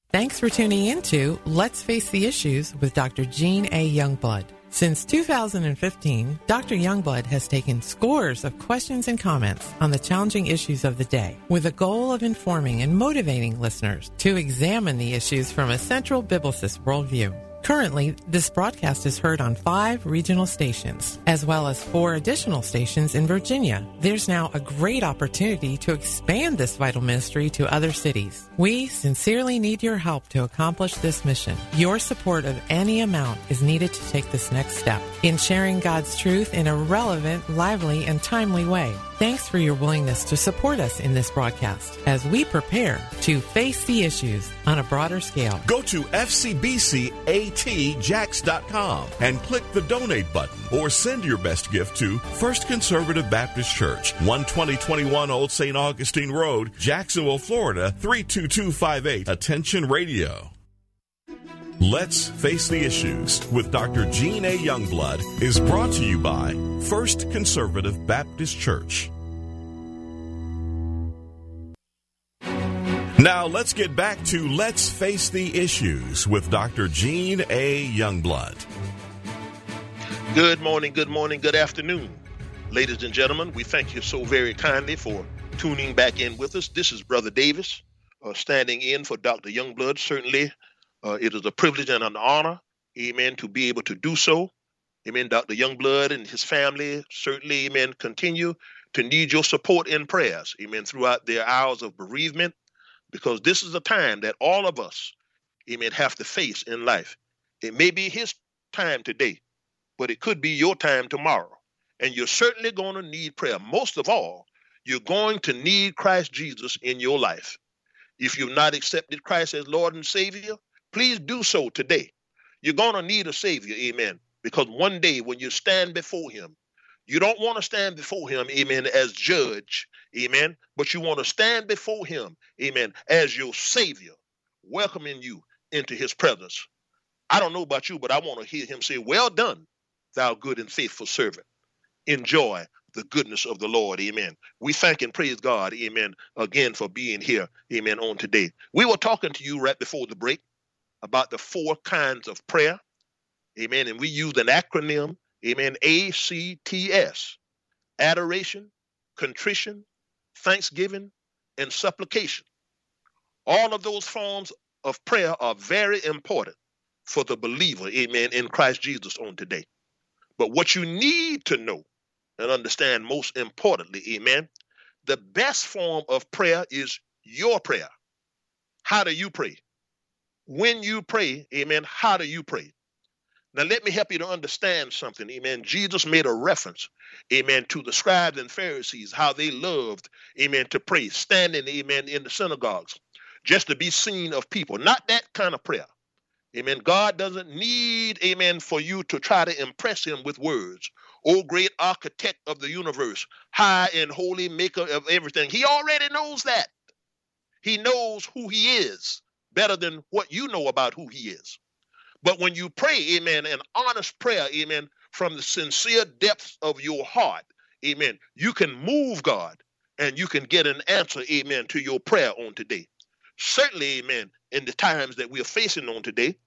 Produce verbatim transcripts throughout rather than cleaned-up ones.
Thanks for tuning in to Let's Face the Issues with Doctor Jean A. Youngblood. Since two thousand fifteen, Doctor Youngblood has taken scores of questions and comments on the challenging issues of the day with the goal of informing and motivating listeners to examine the issues from a central biblicist worldview. Currently, this broadcast is heard on five regional stations, as well as four additional stations in Virginia. There's now a great opportunity to expand this vital ministry to other cities. We sincerely need your help to accomplish this mission. Your support of any amount is needed to take this next step in sharing God's truth in a relevant, lively, and timely way. Thanks for your willingness to support us in this broadcast as we prepare to face the issues on a broader scale. Go to F C B C A T Jax dot com and click the donate button or send your best gift to First Conservative Baptist Church, one twenty twenty-one Old Saint Augustine Road, Jacksonville, Florida, three two two five eight. Attention Radio. Let's Face the Issues with Doctor Jean A. Youngblood is brought to you by First Conservative Baptist Church. Now let's get back to Let's Face the Issues with Doctor Jean A. Youngblood. Good morning, good morning, good afternoon. Ladies and gentlemen, we thank you so very kindly for tuning back in with us. This is Brother Davis uh, standing in for Doctor Youngblood. Certainly, Uh, it is a privilege and an honor, amen, to be able to do so. Amen. Doctor Youngblood and his family certainly, amen, continue to need your support in prayers, amen, throughout their hours of bereavement, because this is a time that all of us, amen, have to face in life. It may be his time today, but it could be your time tomorrow. And you're certainly going to need prayer. Most of all, you're going to need Christ Jesus in your life. If you've not accepted Christ as Lord and Savior, please do so today. You're going to need a Savior, amen, because one day when you stand before him, you don't want to stand before him, amen, as judge, amen, but you want to stand before him, amen, as your Savior, welcoming you into his presence. I don't know about you, but I want to hear him say, well done, thou good and faithful servant. Enjoy the goodness of the Lord, amen. We thank and praise God, amen, again for being here, amen, on today. We were talking to you right before the break about the four kinds of prayer, amen, and we used an acronym, amen, A C T S, adoration, contrition, thanksgiving, and supplication. All of those forms of prayer are very important for the believer, amen, in Christ Jesus on today. But what you need to know and understand most importantly, amen, the best form of prayer is your prayer. How do you pray? When you pray, amen, how do you pray? Now, let me help you to understand something, amen. Jesus made a reference, amen, to the scribes and Pharisees, how they loved, amen, to pray, standing, amen, in the synagogues, just to be seen of people. Not that kind of prayer, amen. God doesn't need, amen, for you to try to impress him with words. O great architect of the universe, high and holy maker of everything. He already knows that. He knows who he is better than what you know about who he is. But when you pray, amen, an honest prayer, amen, from the sincere depths of your heart, amen, you can move God and you can get an answer, amen, to your prayer on today. Certainly, amen, in the times that we are facing on today,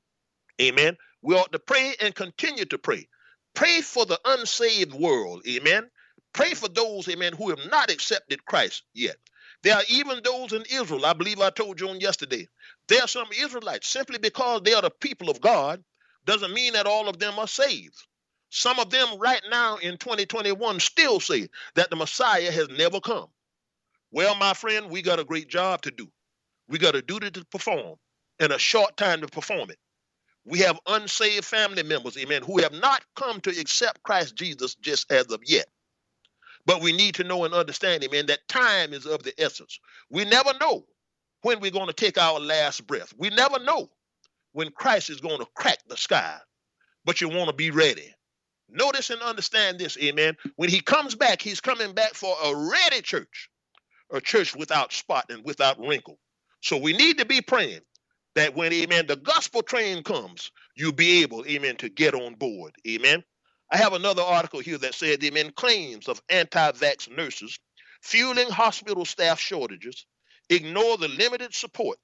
amen, we ought to pray and continue to pray. Pray for the unsaved world, amen. Pray for those, amen, who have not accepted Christ yet. There are even those in Israel, I believe I told you on yesterday. There are some Israelites, simply because they are the people of God, doesn't mean that all of them are saved. Some of them right now in twenty twenty-one still say that the Messiah has never come. Well, my friend, we got a great job to do. We got a duty to perform and a short time to perform it. We have unsaved family members, amen, who have not come to accept Christ Jesus just as of yet. But we need to know and understand, amen, that time is of the essence. We never know when we're going to take our last breath. We never know when Christ is going to crack the sky. But you want to be ready. Notice and understand this, amen. When he comes back, he's coming back for a ready church, a church without spot and without wrinkle. So we need to be praying that when, amen, the gospel train comes, you'll be able, amen, to get on board, amen. I have another article here that said, amen, claims of anti-vax nurses fueling hospital staff shortages, ignore the limited support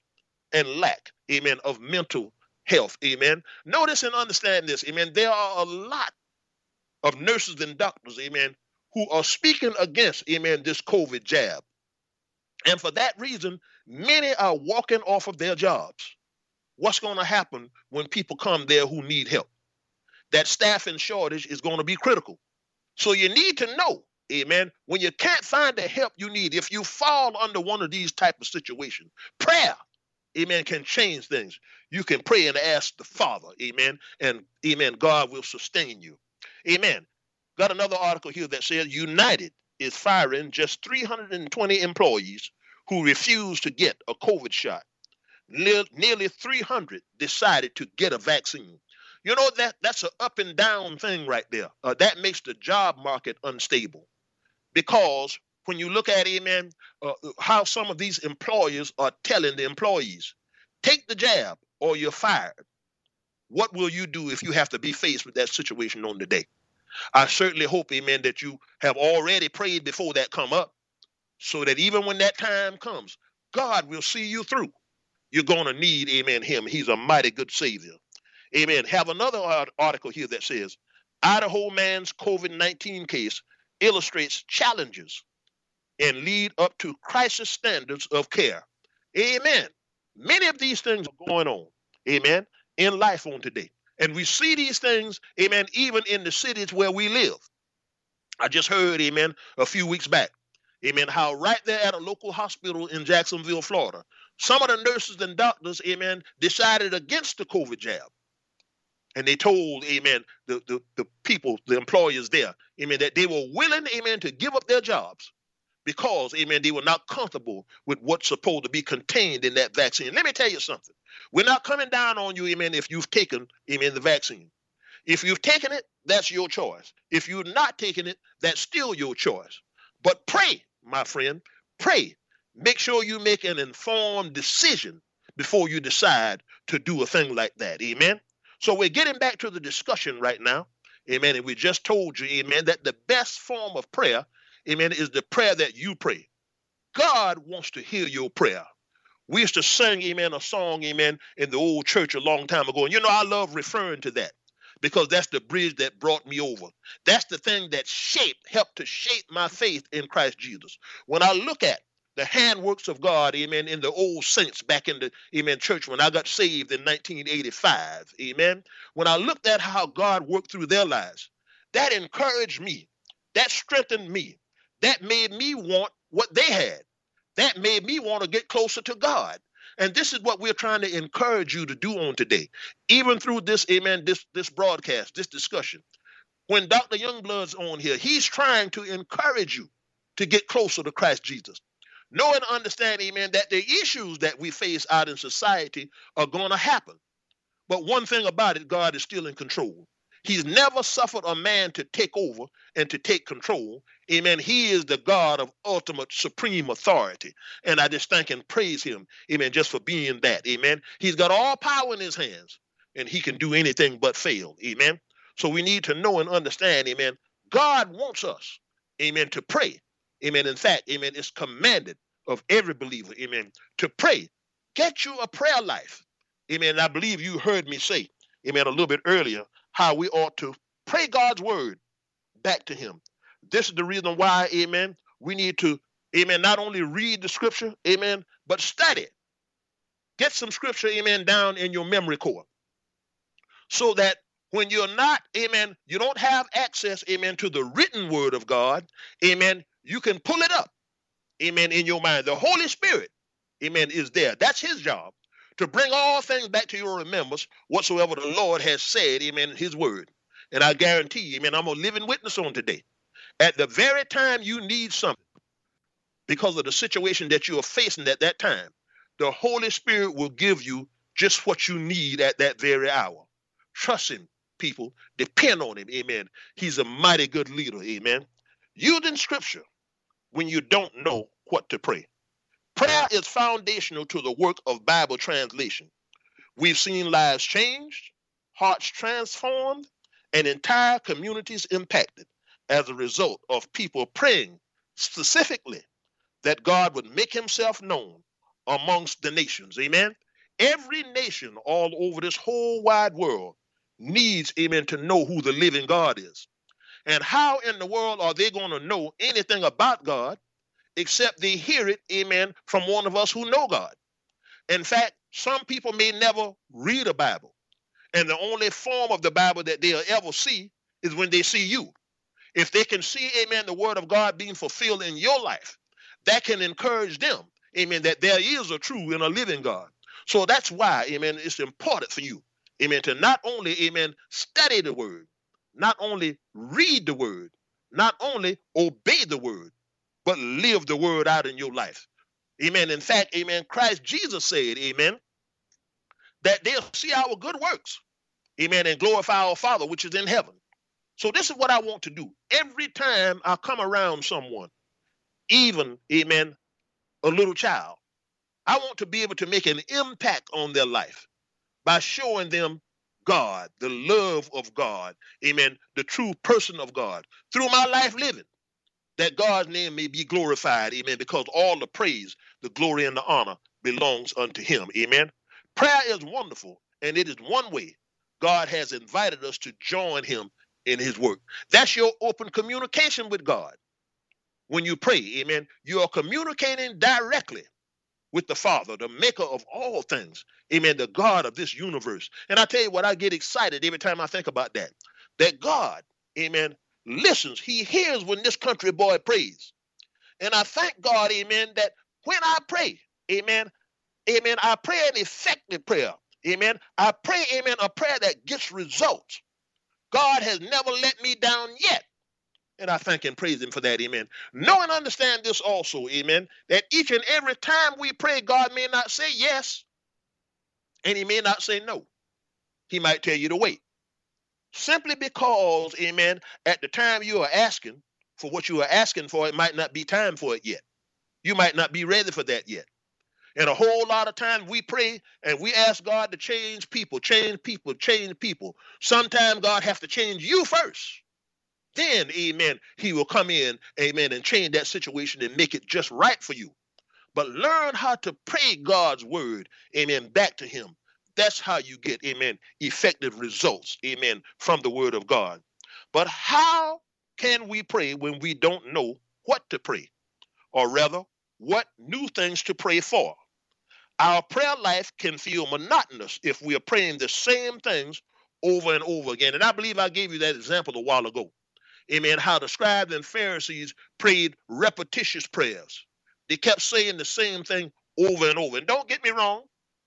and lack, amen, of mental health, amen. Notice and understand this, amen. There are a lot of nurses and doctors, amen, who are speaking against, amen, this COVID jab. And for that reason, many are walking off of their jobs. What's going to happen when people come there who need help? That staffing shortage is going to be critical. So you need to know, amen, when you can't find the help you need, if you fall under one of these type of situations, prayer, amen, can change things. You can pray and ask the Father, amen, and amen, God will sustain you. Amen. Got another article here that says United is firing just three hundred twenty employees who refused to get a COVID shot. Ne- nearly three hundred decided to get a vaccine. You know, that that's an up and down thing right there. Uh, that makes the job market unstable, because when you look at, amen, uh, how some of these employers are telling the employees, take the jab or you're fired. What will you do if you have to be faced with that situation on the day? I certainly hope, amen, that you have already prayed before that come up, so that even when that time comes, God will see you through. You're going to need, amen, him. He's a mighty good Savior. Amen. Have another article here that says, Idaho man's COVID nineteen case illustrates challenges and lead up to crisis standards of care. Amen. Many of these things are going on, amen, in life on today. And we see these things, amen, even in the cities where we live. I just heard, amen, a few weeks back, amen, how right there at a local hospital in Jacksonville, Florida, some of the nurses and doctors, amen, decided against the COVID jab. And they told, amen, the, the, the people, the employers there, amen, that they were willing, amen, to give up their jobs because, amen, they were not comfortable with what's supposed to be contained in that vaccine. Let me tell you something. We're not coming down on you, amen, if you've taken, amen, the vaccine. If you've taken it, that's your choice. If you're not taking it, that's still your choice. But pray, my friend, pray. Make sure you make an informed decision before you decide to do a thing like that, amen. So we're getting back to the discussion right now, amen, and we just told you, amen, that the best form of prayer, amen, is the prayer that you pray. God wants to hear your prayer. We used to sing, amen, a song, amen, in the old church a long time ago. And you know, I love referring to that because that's the bridge that brought me over. That's the thing that shaped, helped to shape my faith in Christ Jesus. When I look at the handworks of God, amen, in the old saints back in the, amen, church when I got saved in nineteen eighty-five, amen, when I looked at how God worked through their lives, that encouraged me, that strengthened me, that made me want what they had. That made me want to get closer to God. And this is what we're trying to encourage you to do on today, even through this, amen, this, this broadcast, this discussion. When Doctor Youngblood's on here, he's trying to encourage you to get closer to Christ Jesus. Know and understand, amen, that the issues that we face out in society are going to happen. But one thing about it, God is still in control. He's never suffered a man to take over and to take control. Amen. He is the God of ultimate supreme authority. And I just thank and praise him, amen, just for being that. Amen. He's got all power in his hands and he can do anything but fail. Amen. So we need to know and understand, amen, God wants us, amen, to pray. Amen. In fact, amen, it's commanded of every believer, amen, to pray. Get you a prayer life. Amen. And I believe you heard me say, amen, a little bit earlier, how we ought to pray God's word back to him. This is the reason why, amen, we need to, amen, not only read the scripture, amen, but study. Get some scripture, amen, down in your memory core so that when you're not, amen, you don't have access, amen, to the written word of God, amen, you can pull it up, amen, in your mind. The Holy Spirit, amen, is there. That's his job, to bring all things back to your remembrance whatsoever the Lord has said, amen, in his word. And I guarantee you, amen, I'm a living witness on today. At the very time you need something, because of the situation that you are facing at that time, the Holy Spirit will give you just what you need at that very hour. Trust him, people. Depend on him, amen. He's a mighty good leader, amen. Using scripture when you don't know what to pray. Prayer is foundational to the work of Bible translation. We've seen lives changed, hearts transformed, and entire communities impacted as a result of people praying specifically that God would make himself known amongst the nations. Amen. Every nation all over this whole wide world needs, amen, to know who the living God is. And how in the world are they going to know anything about God except they hear it, amen, from one of us who know God? In fact, some people may never read a Bible. And the only form of the Bible that they'll ever see is when they see you. If they can see, amen, the word of God being fulfilled in your life, that can encourage them, amen, that there is a true and a living God. So that's why, amen, it's important for you, amen, to not only, amen, study the word, not only read the word, not only obey the word, but live the word out in your life. Amen. In fact, amen, Christ Jesus said, amen, that they'll see our good works, amen, and glorify our Father which is in heaven. So this is what I want to do. Every time I come around someone, even, amen, a little child, I want to be able to make an impact on their life by showing them God, the love of God, amen, the true person of God, through my life living, that God's name may be glorified, amen, because all the praise, the glory, and the honor belongs unto him, amen. Prayer is wonderful, and it is one way God has invited us to join him in his work. That's your open communication with God. When you pray, amen, you are communicating directly with the Father, the maker of all things, amen, the God of this universe. And I tell you what, I get excited every time I think about that, that God, amen, listens. He hears when this country boy prays. And I thank God, amen, that when I pray, amen, amen, I pray an effective prayer, amen. I pray, amen, a prayer that gets results. God has never let me down yet. And I thank and praise him for that, amen. Know and understand this also, amen, that each and every time we pray, God may not say yes, and he may not say no. He might tell you to wait. Simply because, amen, at the time you are asking for what you are asking for, it might not be time for it yet. You might not be ready for that yet. And a whole lot of times we pray and we ask God to change people, change people, change people. Sometimes God has to change you first. Then, amen, he will come in, amen, and change that situation and make it just right for you. But learn how to pray God's word, amen, back to him. That's how you get, amen, effective results, amen, from the word of God. But how can we pray when we don't know what to pray? Or rather, what new things to pray for? Our prayer life can feel monotonous if we are praying the same things over and over again. And I believe I gave you that example a while ago. Amen, how the scribes and Pharisees prayed repetitious prayers. They kept saying the same thing over and over. And don't get me wrong.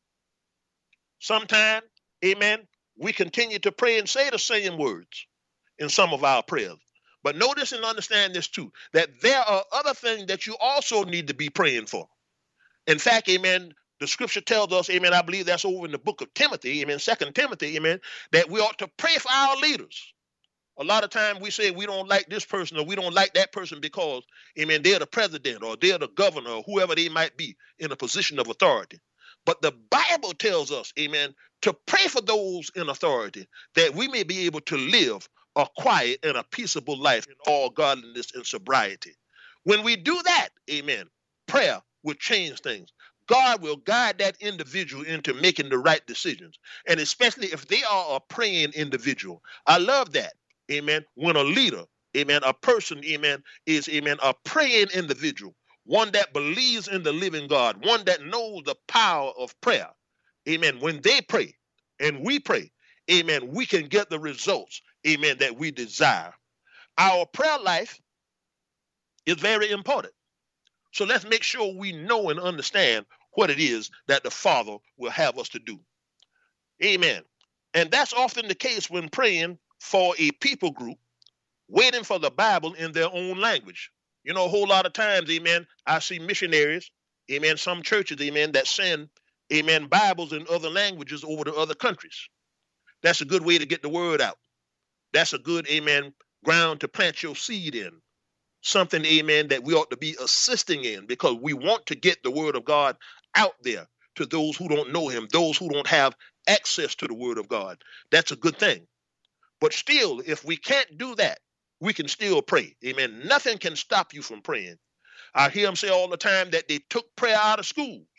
Sometimes, amen, we continue to pray and say the same words in some of our prayers. But notice and understand this too, that there are other things that you also need to be praying for. In fact, amen, the scripture tells us, amen, I believe that's over in the book of Timothy, amen, Second Timothy, amen, that we ought to pray for our leaders. A lot of times we say we don't like this person or we don't like that person because, amen, they're the president or they're the governor or whoever they might be in a position of authority. But the Bible tells us, amen, to pray for those in authority that we may be able to live a quiet and a peaceable life in all godliness and sobriety. When we do that, amen, prayer will change things. God will guide that individual into making the right decisions. And especially if they are a praying individual. I love that. Amen. When a leader, amen, a person, amen, is, amen, a praying individual, one that believes in the living God, one that knows the power of prayer. Amen. When they pray and we pray, amen, we can get the results, amen, that we desire. Our prayer life is very important. So let's make sure we know and understand what it is that the Father will have us to do. Amen. And that's often the case when praying for a people group, waiting for the Bible in their own language. You know, a whole lot of times, amen, I see missionaries, amen, some churches, amen, that send, amen, Bibles in other languages over to other countries. That's a good way to get the word out. That's a good, amen, ground to plant your seed in. Something, amen, that we ought to be assisting in because we want to get the word of God out there to those who don't know him, those who don't have access to the word of God. That's a good thing. But still, if we can't do that, we can still pray. Amen. Nothing can stop you from praying. I hear them say all the time that they took prayer out of schools.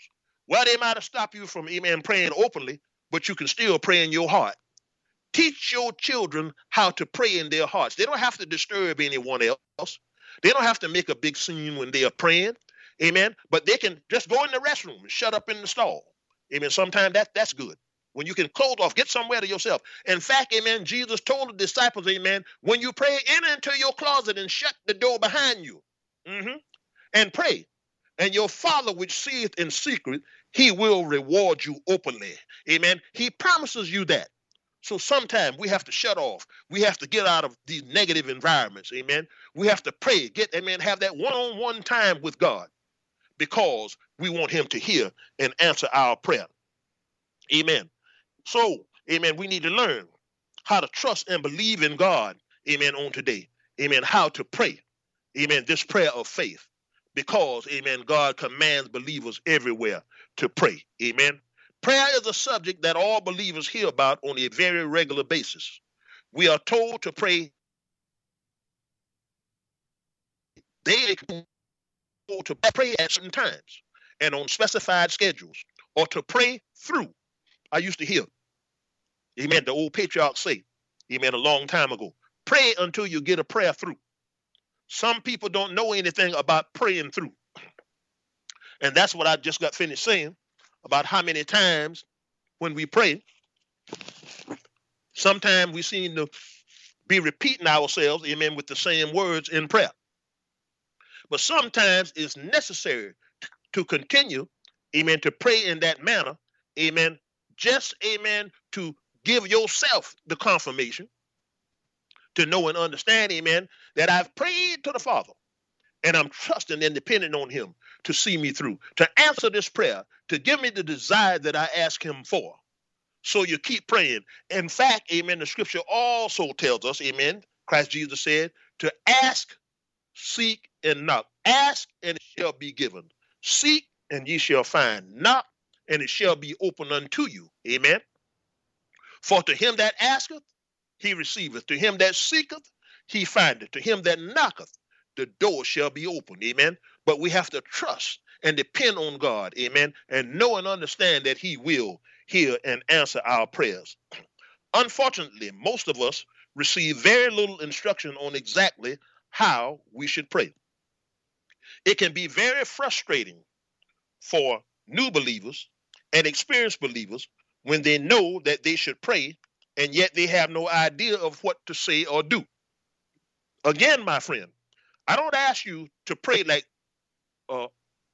Well, they might have stopped you from, amen, praying openly, but you can still pray in your heart. Teach your children how to pray in their hearts. They don't have to disturb anyone else. They don't have to make a big scene when they are praying. Amen. But they can just go in the restroom and shut up in the stall. Amen. Sometimes that, that's good. When you can close off, get somewhere to yourself. In fact, amen, Jesus told the disciples, amen, when you pray, enter into your closet and shut the door behind you. Mm-hmm. And pray. And your Father which seeth in secret, he will reward you openly. Amen. He promises you that. So sometimes we have to shut off. We have to get out of these negative environments. Amen. We have to pray, get, amen, have that one-on-one time with God because we want him to hear and answer our prayer. Amen. So, amen, we need to learn how to trust and believe in God, amen, on today. Amen, how to pray, amen, this prayer of faith because, amen, God commands believers everywhere to pray, amen. Prayer is a subject that all believers hear about on a very regular basis. We are told to pray daily, to pray at certain times and on specified schedules, or to pray through. I used to hear, amen, the old patriarchs say, amen, a long time ago, pray until you get a prayer through. Some people don't know anything about praying through. And that's what I just got finished saying about how many times when we pray, sometimes we seem to be repeating ourselves, amen, with the same words in prayer. But sometimes it's necessary to continue, amen, to pray in that manner, amen, just, amen, to give yourself the confirmation to know and understand, amen, that I've prayed to the Father and I'm trusting and depending on him to see me through, to answer this prayer, to give me the desire that I ask him for. So you keep praying. In fact, amen, the scripture also tells us, amen, Christ Jesus said, to ask, seek, and knock. Ask, and it shall be given. Seek, and ye shall find. Knock, and it shall be opened unto you. Amen. For to him that asketh, he receiveth. To him that seeketh, he findeth. To him that knocketh, the door shall be opened. Amen. But we have to trust and depend on God. Amen. And know and understand that he will hear and answer our prayers. Unfortunately, most of us receive very little instruction on exactly how we should pray. It can be very frustrating for new believers and experienced believers when they know that they should pray and yet they have no idea of what to say or do. Again, my friend, I don't ask you to pray like uh,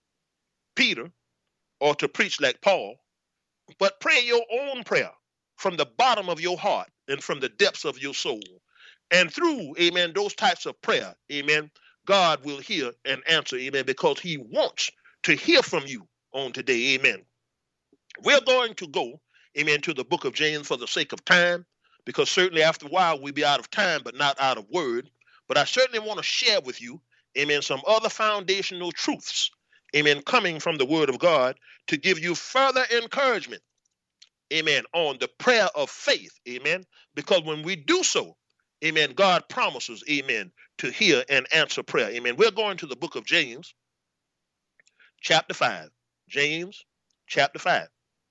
Peter or to preach like Paul, but pray your own prayer from the bottom of your heart and from the depths of your soul. And through, amen, those types of prayer, amen, God will hear and answer, amen, because he wants to hear from you on today, amen. We're going to go, amen, to the book of James for the sake of time, because certainly after a while we'll be out of time, but not out of word. But I certainly want to share with you, amen, some other foundational truths, amen, coming from the word of God to give you further encouragement, amen, on the prayer of faith, amen, because when we do so, amen, God promises, amen, to hear and answer prayer, amen. We're going to the book of James, chapter five. James, chapter five.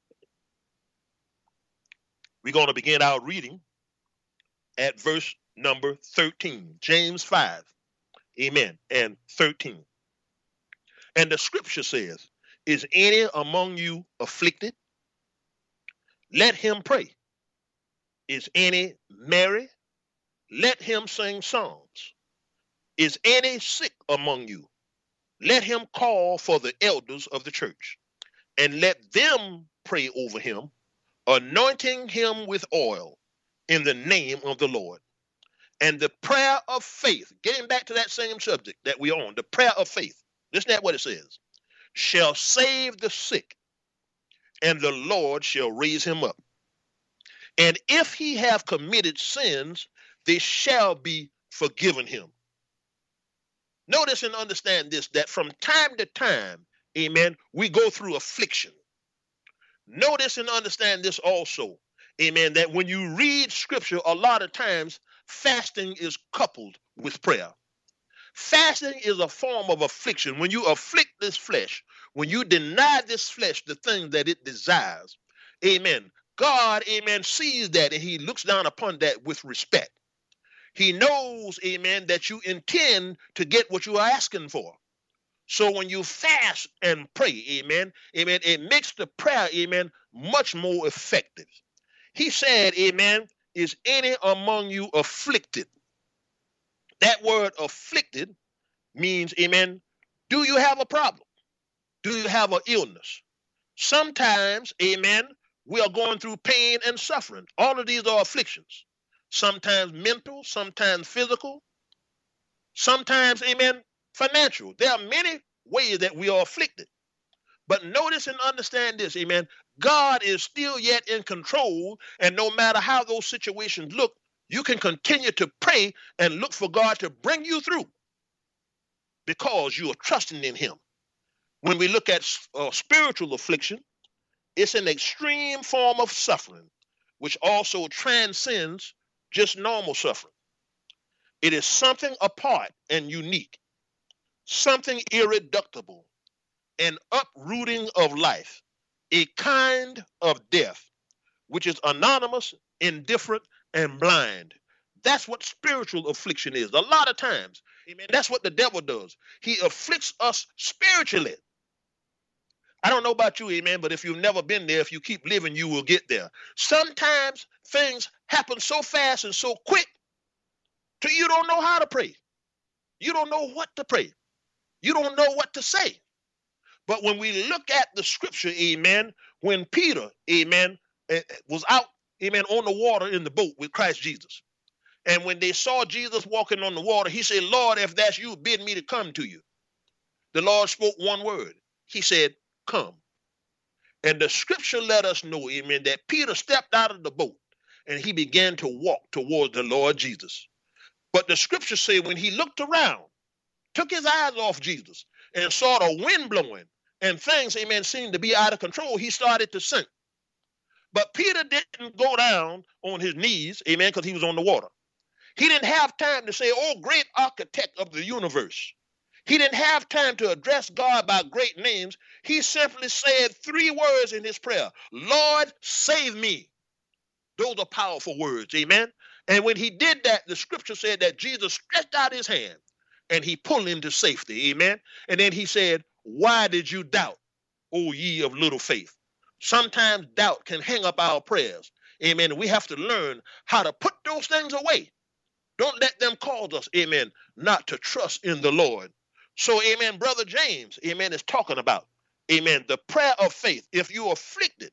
We're going to begin our reading at verse number thirteen. James five, amen, and thirteen. And the scripture says, is any among you afflicted? Let him pray. Is any merry? Let him sing psalms. Is any sick among you? Let him call for the elders of the church, and let them pray over him, anointing him with oil in the name of the Lord. And the prayer of faith, getting back to that same subject that we're on, the prayer of faith, listen to what it says, shall save the sick, and the Lord shall raise him up. And if he have committed sins, they shall be forgiven him. Notice and understand this, that from time to time, amen, we go through affliction. Notice and understand this also, amen, that when you read scripture, a lot of times fasting is coupled with prayer. Fasting is a form of affliction. When you afflict this flesh, when you deny this flesh the things that it desires, amen, God, amen, sees that and he looks down upon that with respect. He knows, amen, that you intend to get what you are asking for. So when you fast and pray, amen, amen, it makes the prayer, amen, much more effective. He said, amen, is any among you afflicted? That word afflicted means, amen, do you have a problem? Do you have an illness? Sometimes, amen, we are going through pain and suffering. All of these are afflictions. Sometimes mental, sometimes physical, sometimes, amen, financial. There are many ways that we are afflicted. But notice and understand this, amen, God is still yet in control, and no matter how those situations look, you can continue to pray and look for God to bring you through because you are trusting in him. When we look at uh, spiritual affliction, it's an extreme form of suffering, which also transcends just normal suffering. It is something apart and unique, something irreducible, an uprooting of life, a kind of death, which is anonymous, indifferent, and blind. That's what spiritual affliction is. A lot of times, amen, that's what the devil does. He afflicts us spiritually. I don't know about you, amen, but if you've never been there, if you keep living, you will get there. Sometimes things happen so fast and so quick till you don't know how to pray. You don't know what to pray. You don't know what to say. But when we look at the scripture, amen, when Peter, amen, was out, amen, on the water in the boat with Christ Jesus. And when they saw Jesus walking on the water, he said, Lord, if that's you, bid me to come to you. The Lord spoke one word. He said, come. And the scripture let us know, amen, that Peter stepped out of the boat and he began to walk towards the Lord Jesus. But the scripture say when he looked around, took his eyes off Jesus and saw the wind blowing and things, amen, seemed to be out of control, he started to sink. But Peter didn't go down on his knees, amen, because he was on the water. He didn't have time to say, oh, great architect of the universe. He didn't have time to address God by great names. He simply said three words in his prayer. Lord, save me. Those are powerful words, amen. And when he did that, the scripture said that Jesus stretched out his hand and he pulled him to safety, amen. And then he said, why did you doubt, O ye of little faith? Sometimes doubt can hang up our prayers, amen. We have to learn how to put those things away. Don't let them cause us, amen, not to trust in the Lord. So, amen, Brother James, amen, is talking about, amen, the prayer of faith. If you're afflicted,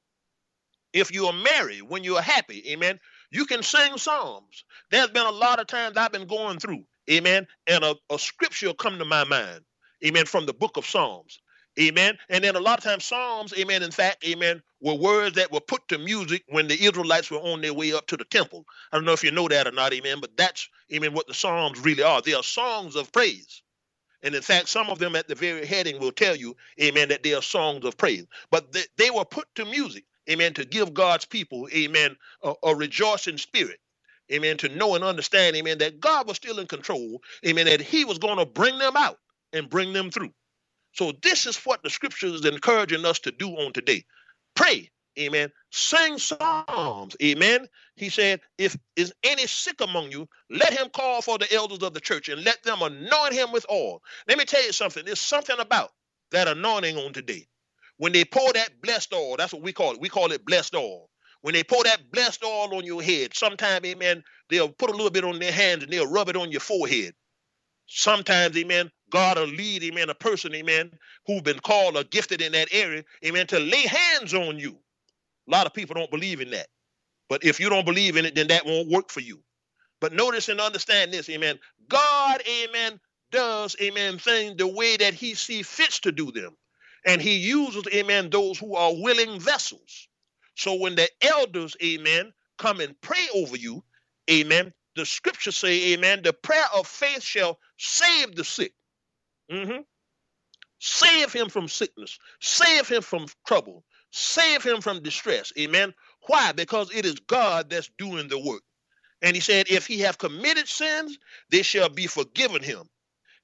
if you are married, when you're happy, amen, you can sing psalms. There's been a lot of times I've been going through, amen, and a, a scripture will come to my mind, amen, from the book of Psalms, amen. And then a lot of times psalms, amen, in fact, amen, were words that were put to music when the Israelites were on their way up to the temple. I don't know if you know that or not, amen, but that's, amen, what the psalms really are. They are songs of praise. And in fact, some of them at the very heading will tell you, amen, that they are songs of praise. But they, they were put to music, amen, to give God's people, amen, a, a rejoicing spirit, amen, to know and understand, amen, that God was still in control, amen, that he was going to bring them out and bring them through. So this is what the scripture is encouraging us to do on today. Pray, amen, sing psalms, amen. He said, if is any sick among you, let him call for the elders of the church and let them anoint him with oil. Let me tell you something. There's something about that anointing on today. When they pour that blessed oil, that's what we call it. We call it blessed oil. When they pour that blessed oil on your head, sometimes, amen, they'll put a little bit on their hands and they'll rub it on your forehead. Sometimes, amen, God will lead, amen, a person, amen, who's been called or gifted in that area, amen, to lay hands on you. A lot of people don't believe in that. But if you don't believe in it, then that won't work for you. But notice and understand this, amen. God, amen, does, amen, things the way that he sees fits to do them. And he uses, amen, those who are willing vessels. So when the elders, amen, come and pray over you, amen, the scriptures say, amen, the prayer of faith shall save the sick. Mm-hmm. Save him from sickness. Save him from trouble. Save him from distress. Amen. Why? Because it is God that's doing the work. And he said, if he have committed sins, they shall be forgiven him.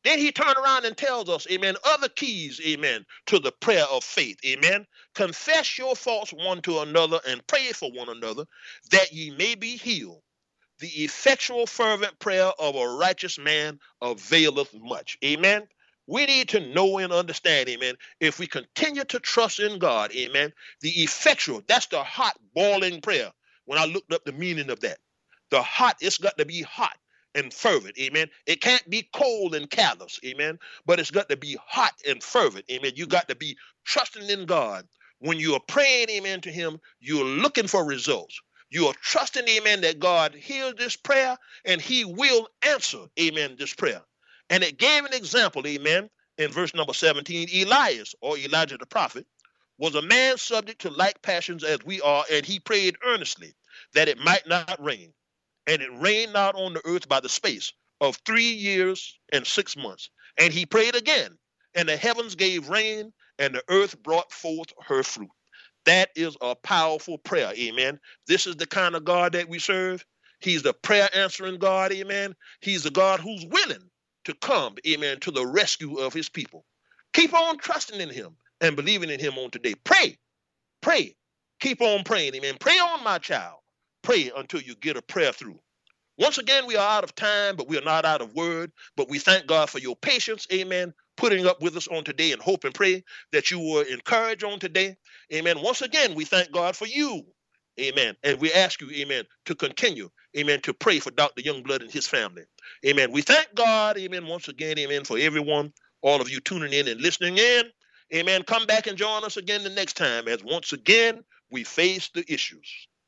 Then he turned around and tells us, amen, other keys, amen, to the prayer of faith, amen. Confess your faults one to another and pray for one another that ye may be healed. The effectual fervent prayer of a righteous man availeth much, amen. We need to know and understand, amen, if we continue to trust in God, amen, the effectual, that's the hot boiling prayer. When I looked up the meaning of that, the hot, it's got to be hot and fervent, amen. It can't be cold and callous, amen, but it's got to be hot and fervent, amen. You got to be trusting in God. When you are praying, amen, to him, you're looking for results. You are trusting, amen, that God hears this prayer and he will answer, amen, this prayer. And it gave an example, amen, in verse number seventeen. Elias, or Elijah the prophet, was a man subject to like passions as we are, and he prayed earnestly that it might not rain. And it rained not on the earth by the space of three years and six months. And he prayed again, and the heavens gave rain, and the earth brought forth her fruit. That is a powerful prayer, amen. This is the kind of God that we serve. He's the prayer answering God, amen. He's the God who's willing to come, amen, to the rescue of his people. Keep on trusting in him and believing in him on today. Pray, pray, keep on praying, amen. Pray on, my child. Pray until you get a prayer through. Once again, we are out of time, but we are not out of word. But we thank God for your patience, amen, putting up with us on today, and hope and pray that you were encouraged on today. Amen. Once again, we thank God for you. Amen. And we ask you, amen, to continue, amen, to pray for Doctor Youngblood and his family. Amen. We thank God, amen, once again, amen, for everyone, all of you tuning in and listening in. Amen. Come back and join us again the next time as once again we face the issues.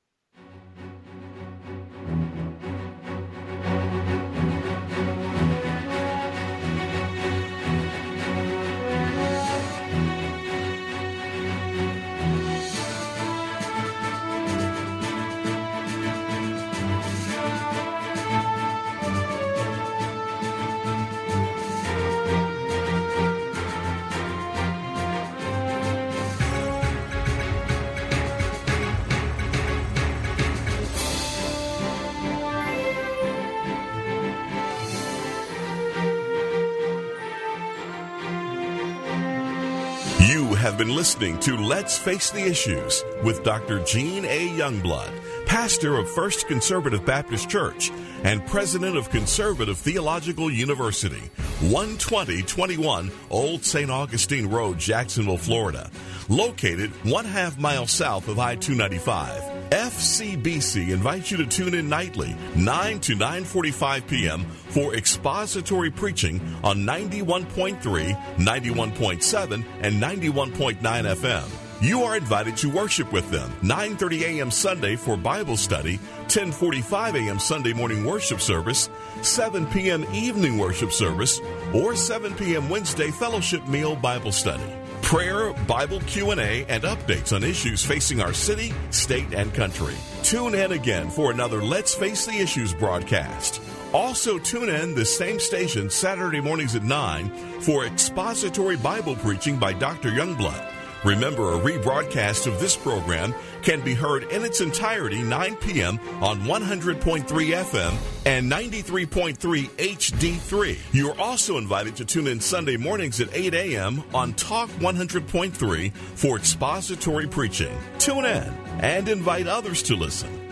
Have been listening to Let's Face the Issues with Doctor Gene A. Youngblood, pastor of First Conservative Baptist Church and president of Conservative Theological University, one twenty twenty-one Old Saint Augustine Road, Jacksonville, Florida, located one half mile south of I two ninety-five. F C B C invites you to tune in nightly, nine to nine forty-five p.m. for expository preaching on ninety-one point three, ninety-one point seven, and ninety-one point nine F M. You are invited to worship with them, nine thirty a.m. Sunday for Bible study, ten forty-five a.m. Sunday morning worship service, seven p.m. evening worship service, or seven p.m. Wednesday fellowship meal Bible study. Prayer, Bible Q and A, and updates on issues facing our city, state, and country. Tune in again for another Let's Face the Issues broadcast. Also tune in this same station Saturday mornings at nine for expository Bible preaching by Doctor Youngblood. Remember, a rebroadcast of this program can be heard in its entirety nine p.m. on one hundred point three F M and ninety-three point three H D three. You are also invited to tune in Sunday mornings at eight a.m. on Talk one hundred point three for expository preaching. Tune in and invite others to listen.